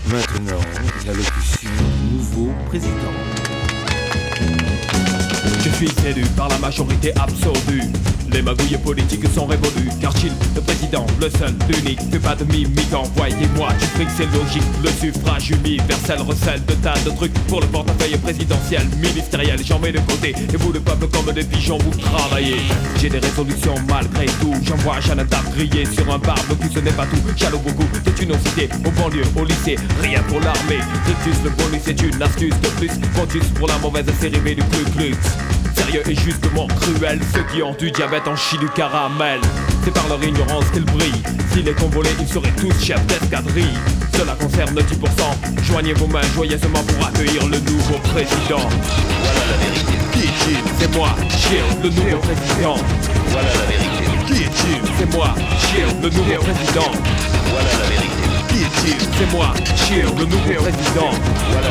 Maintenant, l'allocution du nouveau président. Je suis élu par la majorité absolue. Les magouilles politiques sont révolues, car Gilles, le président, le seul, l'unique, fait pas de mimique. Envoyez-moi du fric, c'est logique. Le suffrage universel recèle de tas de trucs pour le portefeuille présidentiel, ministériel. J'en mets de côté, et vous le peuple comme des pigeons, vous travaillez. J'ai des résolutions malgré tout. J'envoie Jeanne d'Arc griller sur un barbecue, ce n'est pas tout. Jaloux beaucoup de une cité, au banlieue, au lycée, rien pour l'armée. Rictus, le bonus, c'est une astuce de plus. Pontus pour la mauvaise série B du Ku Klux. Sérieux et justement cruel, ceux qui ont du diabète en chie du caramel. C'est par leur ignorance qu'ils brillent. S'il est convolé, ils seraient tous chefs d'escadrille. Cela concerne 10%. Joignez vos mains joyeusement pour accueillir le nouveau président. Voilà la vérité. Qui est-il? C'est moi, Gilles, le nouveau président. Voilà la vérité. Qui est-il? C'est moi, Gilles, le nouveau président. Voilà la vérité. Qui est-il? C'est moi, Gilles, le nouveau président. Voilà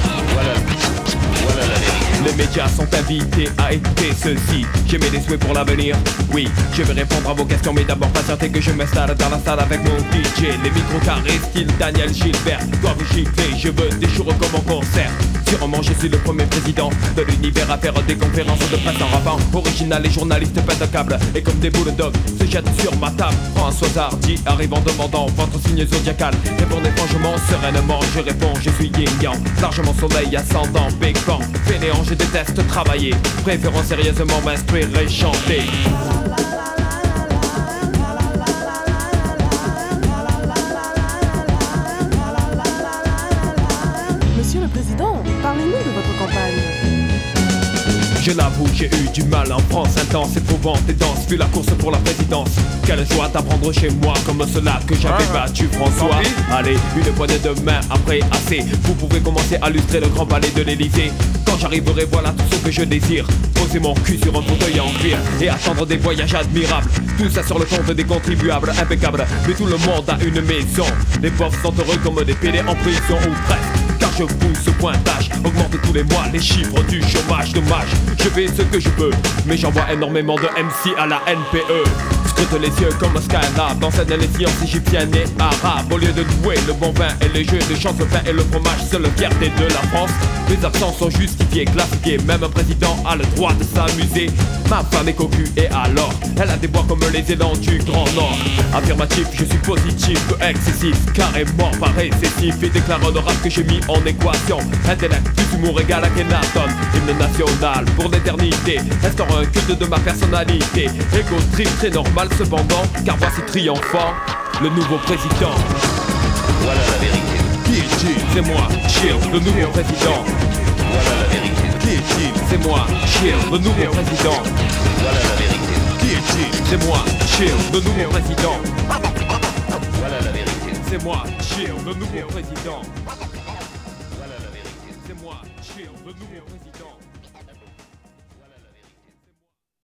la vérité. Les médias sont invités à écouter ceci. J'ai mes souhaits pour l'avenir. Oui, je vais répondre à vos questions, mais d'abord patientez que je m'installe dans la salle avec mon DJ. Les micros carrés style Daniel Gilbert doivent gifler, je veux des jours comme en concert. Sûrement je suis le premier président de l'univers à faire des conférences de presse en rappant. Original, les journalistes pètent un câble et comme des bulldogs se jettent sur ma table. François Hardy arrive en demandant votre signe zodiacal. Répondez franchement, sereinement, je réponds, je suis yin-yang. Largement soleil, ascendant, pécan. Fainéant, je déteste travailler. Préférant sérieusement m'instruire et chanter. Monsieur le Président, parlez-nous de votre campagne. Je l'avoue, j'ai eu du mal en France, intense, éprouvante et dense, vu la course pour la présidence. Quelle joie d'apprendre chez moi, comme cela que j'avais battu François. Allez, une poignée de main après assez. Vous pouvez commencer à lustrer le grand palais de l'Elysée. Quand j'arriverai, voilà tout ce que je désire. Poser mon cul sur un fauteuil en cuir et attendre des voyages admirables. Tout ça sur le compte des contribuables impeccables. Mais tout le monde a une maison. Les pauvres sont heureux comme des pédés en prison ou presque. Car je pousse ce pointage, augmente tous les mois les chiffres du chômage. Dommage, je fais ce que je peux, mais j'envoie énormément de MC à la NPE. Scrute les yeux comme Skylab, enseigne les sciences égyptiennes et arabes. Au lieu de louer le bon vin et les jeux de chance, le pain et le fromage, seule fierté de la France. Les absents sont justifiés, classifiés, même un président a le droit de s'amuser. Ma femme est cocu et alors, elle a des bois comme les élans du Grand Nord. Affirmatif, je suis positif, excessif, carrément pas récessif. Et déclare honorable que j'ai mis en équation. Intellect, plus humour égal à Kenaton. Hymne national pour l'éternité, restaurant un culte de ma personnalité. Égo trip, très normal cependant, car voici triomphant le nouveau président. Voilà la vérité. Qui est-il? C'est moi, Gilles, le nouveau président. Voilà la vérité. Qui est-il? C'est moi, Gilles, le nouveau président. Voilà la vérité. Qui est-il? C'est moi, Gilles, le nouveau président. Voilà la vérité. C'est moi, Gilles, le nouveau président. Voilà la vérité. C'est moi, Gilles, le nouveau président.